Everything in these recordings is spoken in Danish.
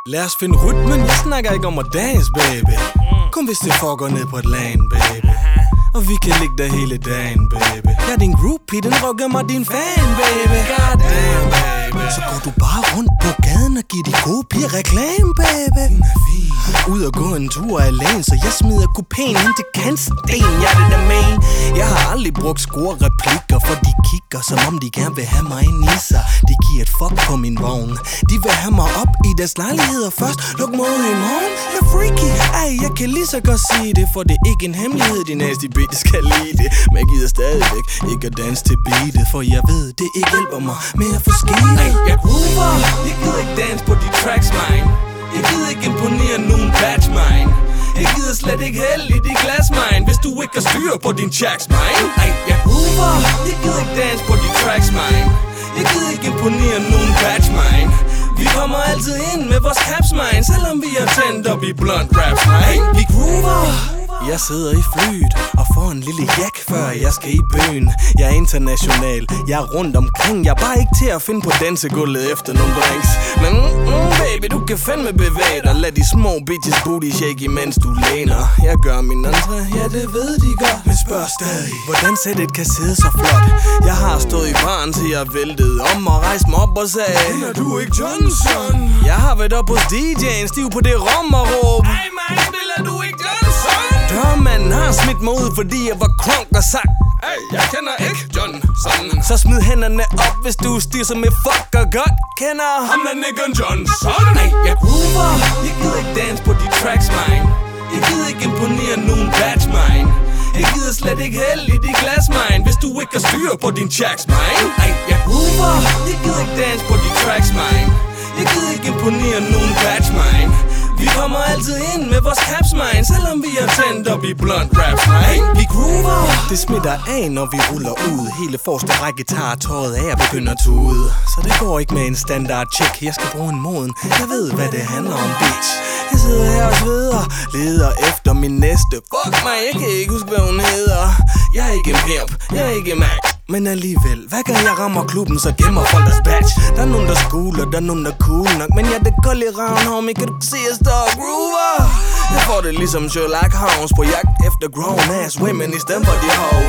Lad os finde rytmen, jeg snakker ikke om at dance, baby. Kun hvis det foregår ned på et land, baby. Og vi kan ligge der hele dagen, baby. Jeg er din groupie, den rykker mig din fan, baby. God damn, baby. Så går du bare rundt på gaden og giver de gode piger reklame, baby. Hun er fin. Ud og gå en tur alene, så jeg smider kupéen hen til kantsten. Jeg er det der main. Jeg har aldrig brugt score-replikker, for de kigger, som om de gerne vil have mig ind i sig. De giver et fuck på min vogn. De vil have mig op i deres lejligheder først. Luk mig ud i morgen. Jeg er freaky. Ej, jeg kan lige så godt sige det, for det er ikke en hemmelighed, de nasty bitches skal lide det. Men jeg gider stadigvæk ikke at danse til beatet, for jeg ved, det ikke hjælper mig med at få skidt. Ej, jeg groover. Jeg gider ikke danse på de tracks, mine. Jeg gider ikke imponere nogen batch, mine. Jeg gider slet ikke hælde i de glas, mine. Hvis du ikke har styr på din checks, mine. Ej, jeg groover. Jeg gider ikke danse på de tracks, mine. Jeg gider ikke imponere nogen batch, mine. Vi kommer altid ind med vores caps, mine. Selvom vi er tændt op i blunt raps, mine. Vi groover. Jeg sidder i flyet og får en lille jack, før jeg skal i byen. Jeg er international, jeg er rundt omkring. Jeg er bare ikke til at finde på dansegulvet efter nogle drinks. Men baby, du kan fandme bevæge dig. Lad de små bitches booty shake, imens du læner. Jeg gør min entré, ja det ved de godt. Men spørg stadig, hvordan sættet kan sidde så flot. Jeg har stået i baren til jeg væltede om og rejst mig op og sagde: er du ikke Johnson? Jeg har været op hos DJ'en, stiv på det rom og råb: hey man, spiller du ikke Johnson? Dørmanden har smidt mig ud, fordi jeg var krunk og sagt: hey, jeg kender ikke Johnson. Så smid hænderne op, hvis du stiv som et fuck og godt kender ham der nigger Johnson. Ej, jeg groover. Jeg gider ikke dance på de tracks, mine. Jeg gider ikke imponere nogen batch, mine. Jeg gider slet ikke hælde i de glas, mine. Hvis du ikke har styr på din checks, mine. Ej, jeg groover. Jeg gider ikke dance på de tracks, mine. Jeg gider ikke imponere nogen batch, mine. Vi kommer altid ind med vores caps, mine. Selvom vi er tændt op i blunt raps, mine. Vi groover. Det smitter af, når vi ruller ud. Hele forreste række tager tøjet af og begynder at tude. Så det går ikke med en standard check. Jeg skal bruge en moden. Jeg ved, hvad det handler om, bitch. Jeg sidder her og sveder, leder efter min næste. Fuck mig, jeg kan ikke huske, hvad hun hedder. Jeg er ikke en pimp, jeg er ikke Mac. Men alligevel, hver gang jeg rammer klubben, så gemmer folk deres batch. Der er nogen, der skuler, der er nogen, der er cool nok. Men jeg er det kold i ravn, homie, kan du se, jeg står og groover. Jeg får det ligesom Sherlock Holmes på jagt efter grown-ass women i stedet for de hoes.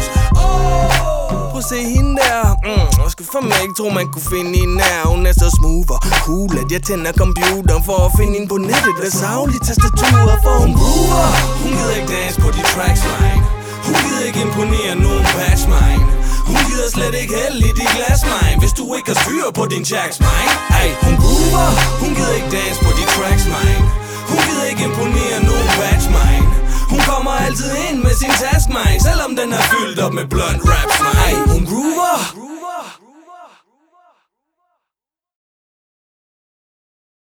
Prøv at se hende der. Jeg skulle fandme ikke tro, man kunne finde hende her. Hun er så smooth og cool, at jeg tænder computeren for at finde hende på nettet. Der er savlige tastaturer, for hun groover. Hun gider ikke dance på de tracks, mine. Hun gider ikke imponere nogen batch, mine. Hun gider slet ikke hælde i de glas, mine. Hvis du ikke har styr på din checks, mine. Ej, hun groover. Hun gider ikke dance på de tracks, mine. Hun gider ikke imponere nogen batch, mine. Hun kommer altid ind med sin task, mine. Selvom den er fyldt op med blunt raps, mine. Ej, hun groover.